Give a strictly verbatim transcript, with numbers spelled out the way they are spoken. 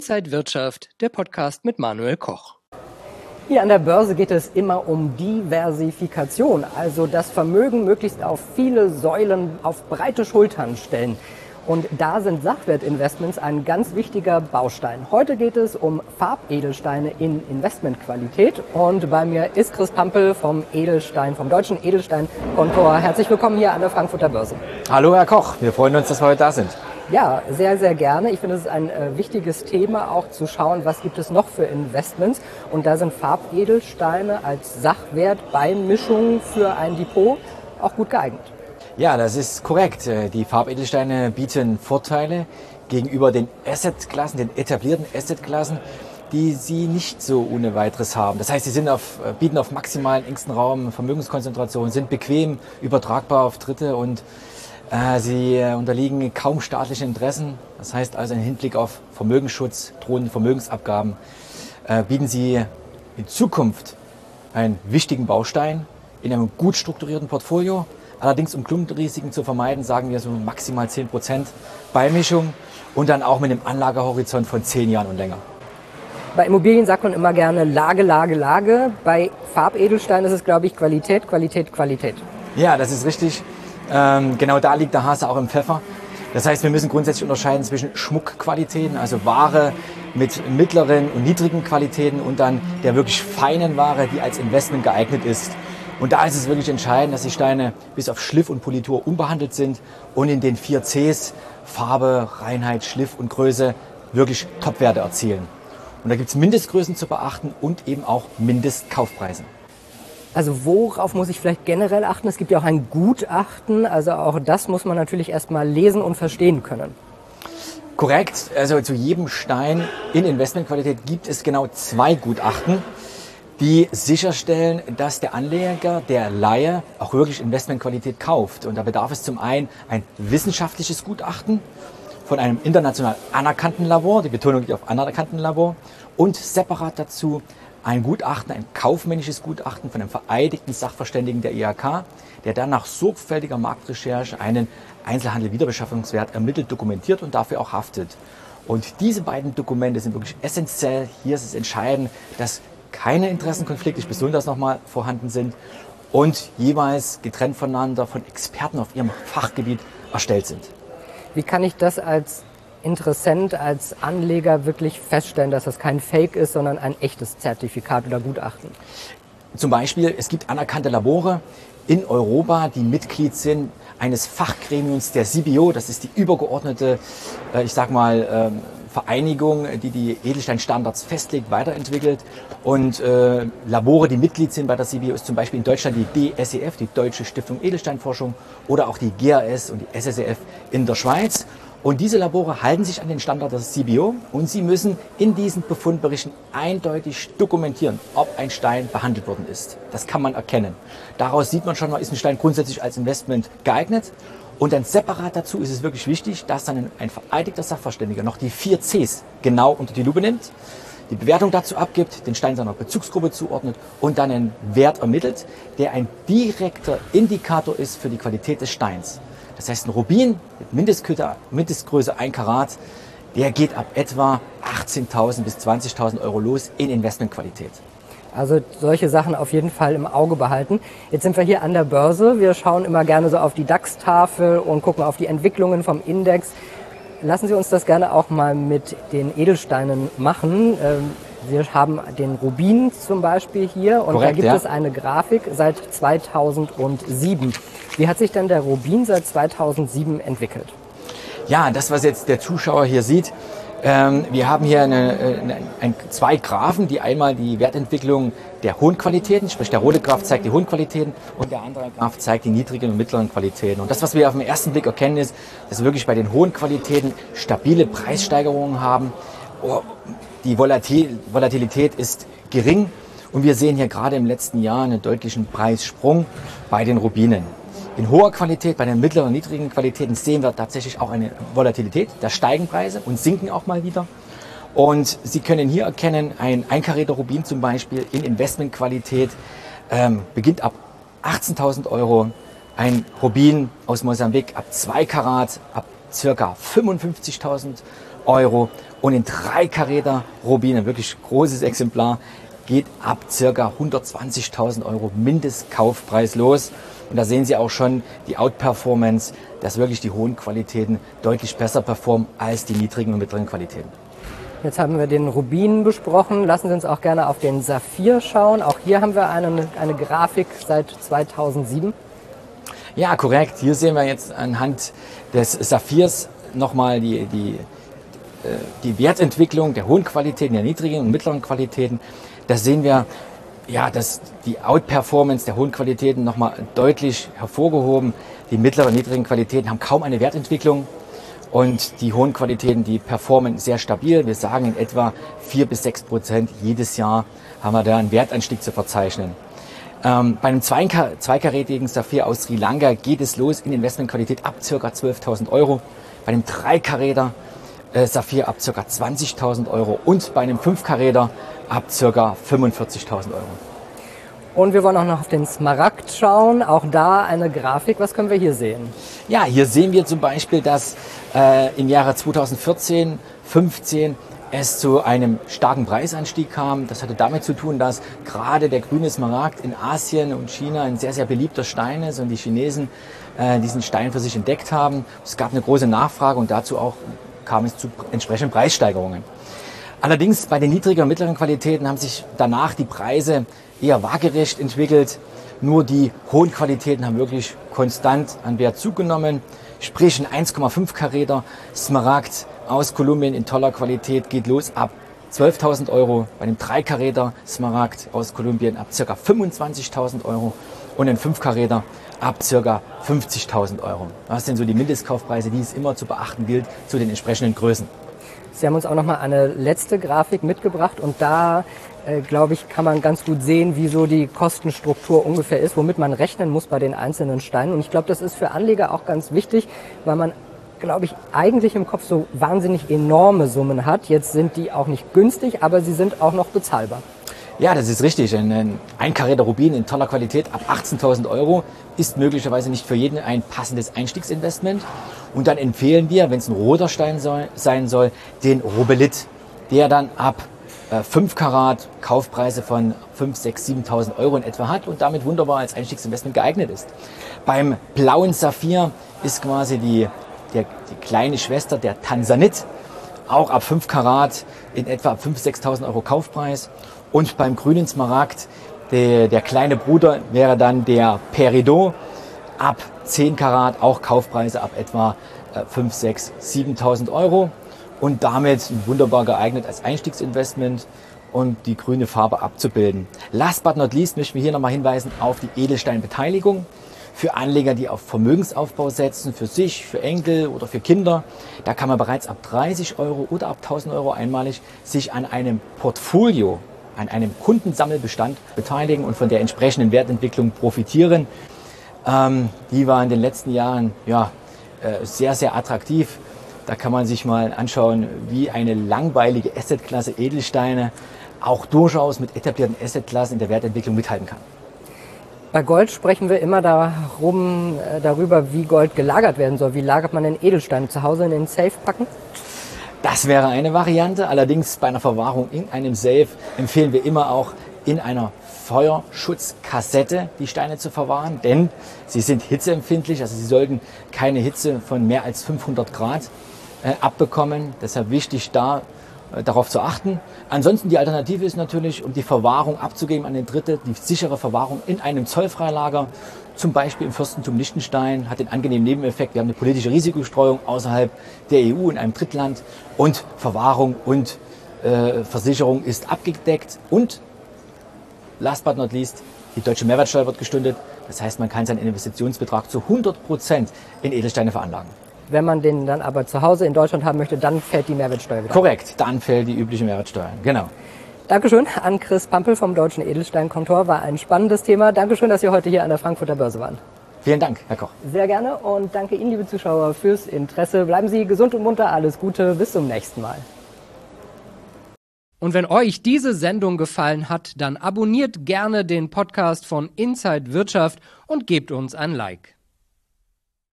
Inside Wirtschaft, der Podcast mit Manuel Koch. Hier an der Börse geht es immer um Diversifikation, also das Vermögen möglichst auf viele Säulen, auf breite Schultern stellen. Und da sind Sachwertinvestments ein ganz wichtiger Baustein. Heute geht es um Farbedelsteine in Investmentqualität. Und bei mir ist Chris Pampel vom Edelstein, vom Deutschen Edelstein-Kontor. Herzlich willkommen hier an der Frankfurter Börse. Hallo Herr Koch, wir freuen uns, dass wir heute da sind. Ja, sehr, sehr gerne. Ich finde, es ist ein äh, wichtiges Thema, auch zu schauen, was gibt es noch für Investments. Und da sind Farbedelsteine als Sachwert bei Mischungen für ein Depot auch gut geeignet. Ja, das ist korrekt. Die Farbedelsteine bieten Vorteile gegenüber den Assetklassen, den etablierten Assetklassen, die sie nicht so ohne weiteres haben. Das heißt, sie sind auf, bieten auf maximalen engsten Raum Vermögenskonzentration, sind bequem übertragbar auf Dritte und äh, sie unterliegen kaum staatlichen Interessen. Das heißt also im Hinblick auf Vermögensschutz, drohende Vermögensabgaben, äh, bieten sie in Zukunft einen wichtigen Baustein in einem gut strukturierten Portfolio. Allerdings, um Klumpenrisiken zu vermeiden, sagen wir so maximal zehn Prozent Beimischung und dann auch mit einem Anlagehorizont von zehn Jahren und länger. Bei Immobilien sagt man immer gerne Lage, Lage, Lage. Bei Farbedelstein ist es, glaube ich, Qualität, Qualität, Qualität. Ja, das ist richtig. Ähm, genau da liegt der Hase auch im Pfeffer. Das heißt, wir müssen grundsätzlich unterscheiden zwischen Schmuckqualitäten, also Ware mit mittleren und niedrigen Qualitäten und dann der wirklich feinen Ware, die als Investment geeignet ist. Und da ist es wirklich entscheidend, dass die Steine bis auf Schliff und Politur unbehandelt sind und in den vier Cs, Farbe, Reinheit, Schliff und Größe, wirklich Topwerte erzielen. Und da gibt es Mindestgrößen zu beachten und eben auch Mindestkaufpreise. Also worauf muss ich vielleicht generell achten? Es gibt ja auch ein Gutachten, also auch das muss man natürlich erstmal lesen und verstehen können. Korrekt, also zu jedem Stein in Investmentqualität gibt es genau zwei Gutachten, die sicherstellen, dass der Anleger, der Laie, auch wirklich Investmentqualität kauft. Und da bedarf es zum einen ein wissenschaftliches Gutachten von einem international anerkannten Labor, die Betonung liegt auf anerkannten Labor, und separat dazu ein Gutachten, ein kaufmännisches Gutachten von einem vereidigten Sachverständigen der I H K, der dann nach sorgfältiger Marktrecherche einen Einzelhandel-Wiederbeschaffungswert ermittelt, dokumentiert und dafür auch haftet. Und diese beiden Dokumente sind wirklich essentiell. Hier ist es entscheidend, dass keine Interessenkonflikte, ich betone das nochmal, vorhanden sind und jeweils getrennt voneinander von Experten auf ihrem Fachgebiet erstellt sind. Wie kann ich das als Interessent, als Anleger wirklich feststellen, dass das kein Fake ist, sondern ein echtes Zertifikat oder Gutachten? Zum Beispiel, es gibt anerkannte Labore in Europa, die Mitglied sind eines Fachgremiums der C B O, das ist die übergeordnete, ich sag mal, Vereinigung, die die Edelsteinstandards festlegt, weiterentwickelt. Und äh, Labore, die Mitglied sind bei der C B O, ist zum Beispiel in Deutschland die D S E F, die Deutsche Stiftung Edelsteinforschung, oder auch die G A S und die S S E F in der Schweiz. Und diese Labore halten sich an den Standard der C B O und sie müssen in diesen Befundberichten eindeutig dokumentieren, ob ein Stein behandelt worden ist. Das kann man erkennen. Daraus sieht man schon mal, ist ein Stein grundsätzlich als Investment geeignet. Und dann separat dazu ist es wirklich wichtig, dass dann ein vereidigter Sachverständiger noch die vier Cs genau unter die Lupe nimmt, die Bewertung dazu abgibt, den Stein seiner Bezugsgruppe zuordnet und dann einen Wert ermittelt, der ein direkter Indikator ist für die Qualität des Steins. Das heißt, ein Rubin mit Mindestgröße, Mindestgröße ein Karat, der geht ab etwa achtzehntausend bis zwanzigtausend Euro los in Investmentqualität. Also solche Sachen auf jeden Fall im Auge behalten. Jetzt sind wir hier an der Börse. Wir schauen immer gerne so auf die DAX-Tafel und gucken auf die Entwicklungen vom Index. Lassen Sie uns das gerne auch mal mit den Edelsteinen machen. Wir haben den Rubin zum Beispiel hier und Korrekt, da gibt ja. es eine Grafik seit zweitausendsieben. Wie hat sich denn der Rubin seit zweitausendsieben entwickelt? Ja, das, was jetzt der Zuschauer hier sieht, ähm, wir haben hier eine, eine, ein, zwei Graphen, die einmal die Wertentwicklung der hohen Qualitäten, sprich der rote Graph zeigt die hohen Qualitäten und der andere Graph zeigt die niedrigen und mittleren Qualitäten. Und das, was wir auf den ersten Blick erkennen, ist, dass wir wirklich bei den hohen Qualitäten stabile Preissteigerungen haben. Oh, die Volatil Volatilität ist gering und wir sehen hier gerade im letzten Jahr einen deutlichen Preissprung bei den Rubinen. In hoher Qualität, bei den mittleren und niedrigen Qualitäten sehen wir tatsächlich auch eine Volatilität. Da steigen Preise und sinken auch mal wieder. Und Sie können hier erkennen, ein einkarierter Rubin zum Beispiel in Investmentqualität ähm, beginnt ab achtzehntausend Euro. Ein Rubin aus Mosambik ab zwei Karat, ab circa fünfundfünfzigtausend Euro. Und ein drei Karäter Rubin, ein wirklich großes Exemplar, geht ab circa hundertzwanzigtausend Euro Mindestkaufpreis los. Und da sehen Sie auch schon die Outperformance, dass wirklich die hohen Qualitäten deutlich besser performen als die niedrigen und mittleren Qualitäten. Jetzt haben wir den Rubin besprochen. Lassen Sie uns auch gerne auf den Saphir schauen. Auch hier haben wir eine, eine Grafik seit zweitausendsieben. Ja, korrekt. Hier sehen wir jetzt anhand des Saphirs nochmal die, die, die Wertentwicklung der hohen Qualitäten, der niedrigen und mittleren Qualitäten. Da sehen wir, ja, dass die Outperformance der hohen Qualitäten nochmal deutlich hervorgehoben. Die mittleren und niedrigen Qualitäten haben kaum eine Wertentwicklung und die hohen Qualitäten, die performen sehr stabil. Wir sagen in etwa vier bis sechs Prozent jedes Jahr haben wir da einen Wertanstieg zu verzeichnen. Ähm, bei einem zweikarätigen Saphir aus Sri Lanka geht es los in Investmentqualität ab ca. zwölftausend Euro. Bei einem dreikaräter äh, Saphir ab ca. zwanzigtausend Euro und bei einem fünfkaräter ab ca. fünfundvierzigtausend Euro. Und wir wollen auch noch auf den Smaragd schauen. Auch da eine Grafik. Was können wir hier sehen? Ja, hier sehen wir zum Beispiel, dass äh, im Jahre zweitausendvierzehn, fünfzehn es zu einem starken Preisanstieg kam. Das hatte damit zu tun, dass gerade der grüne Smaragd in Asien und China ein sehr, sehr beliebter Stein ist und die Chinesen äh, diesen Stein für sich entdeckt haben. Es gab eine große Nachfrage und dazu auch kam es zu entsprechenden Preissteigerungen. Allerdings bei den niedrigen und mittleren Qualitäten haben sich danach die Preise eher waagerecht entwickelt. Nur die hohen Qualitäten haben wirklich konstant an Wert zugenommen. Sprich ein eins Komma fünf Karäter Smaragd aus Kolumbien in toller Qualität geht los ab zwölftausend Euro. Bei einem drei Karäter Smaragd aus Kolumbien ab ca. fünfundzwanzigtausend Euro und ein fünf Karäter ab ca. fünfzigtausend Euro. Was sind so die Mindestkaufpreise, die es immer zu beachten gilt zu den entsprechenden Größen? Sie haben uns auch noch mal eine letzte Grafik mitgebracht und da, äh, glaube ich, kann man ganz gut sehen, wie so die Kostenstruktur ungefähr ist, womit man rechnen muss bei den einzelnen Steinen. Und ich glaube, das ist für Anleger auch ganz wichtig, weil man, glaube ich, eigentlich im Kopf so wahnsinnig enorme Summen hat. Jetzt sind die auch nicht günstig, aber sie sind auch noch bezahlbar. Ja, das ist richtig. Ein einkaräter Rubin in toller Qualität ab achtzehntausend Euro ist möglicherweise nicht für jeden ein passendes Einstiegsinvestment. Und dann empfehlen wir, wenn es ein roter Stein soll, sein soll, den Robelit, der dann ab äh, fünf Karat Kaufpreise von fünftausend, sechstausend, siebentausend Euro in etwa hat und damit wunderbar als Einstiegsinvestment geeignet ist. Beim blauen Saphir ist quasi die, der, die kleine Schwester, der Tansanit, auch ab fünf Karat in etwa ab fünftausend, sechstausend Euro Kaufpreis. Und beim grünen Smaragd, der, der kleine Bruder, wäre dann der Peridot, ab zehn Karat, auch Kaufpreise ab etwa äh, fünftausend, sechstausend, siebentausend Euro. Und damit wunderbar geeignet als Einstiegsinvestment und die grüne Farbe abzubilden. Last but not least möchten wir hier nochmal hinweisen auf die Edelsteinbeteiligung. Für Anleger, die auf Vermögensaufbau setzen, für sich, für Enkel oder für Kinder, da kann man bereits ab dreißig Euro oder ab tausend Euro einmalig sich an einem Portfolio, an einem Kundensammelbestand beteiligen und von der entsprechenden Wertentwicklung profitieren. Ähm, die war in den letzten Jahren ja, äh, sehr, sehr attraktiv. Da kann man sich mal anschauen, wie eine langweilige Assetklasse Edelsteine auch durchaus mit etablierten Assetklassen in der Wertentwicklung mithalten kann. Bei Gold sprechen wir immer darum, äh, darüber, wie Gold gelagert werden soll. Wie lagert man den Edelstein? Zu Hause in den Safe packen? Das wäre eine Variante. Allerdings bei einer Verwahrung in einem Safe empfehlen wir immer auch in einer Feuerschutzkassette die Steine zu verwahren, denn sie sind hitzeempfindlich. Also sie sollten keine Hitze von mehr als fünfhundert Grad äh, abbekommen. Deshalb wichtig, da äh, darauf zu achten. Ansonsten die Alternative ist natürlich, um die Verwahrung abzugeben an den Dritte, die sichere Verwahrung in einem Zollfreilager, zum Beispiel im Fürstentum Liechtenstein, hat den angenehmen Nebeneffekt. Wir haben eine politische Risikostreuung außerhalb der E U in einem Drittland und Verwahrung und äh, Versicherung ist abgedeckt. Und last but not least, die deutsche Mehrwertsteuer wird gestundet. Das heißt, man kann seinen Investitionsbetrag zu hundert Prozent in Edelsteine veranlagen. Wenn man den dann aber zu Hause in Deutschland haben möchte, dann fällt die Mehrwertsteuer wieder. Korrekt, dann fällt die übliche Mehrwertsteuer. Genau. Dankeschön an Chris Pampel vom Deutschen Edelsteinkontor. War ein spannendes Thema. Dankeschön, dass Sie heute hier an der Frankfurter Börse waren. Vielen Dank, Herr Koch. Sehr gerne und danke Ihnen, liebe Zuschauer, fürs Interesse. Bleiben Sie gesund und munter. Alles Gute. Bis zum nächsten Mal. Und wenn euch diese Sendung gefallen hat, dann abonniert gerne den Podcast von Inside Wirtschaft und gebt uns ein Like.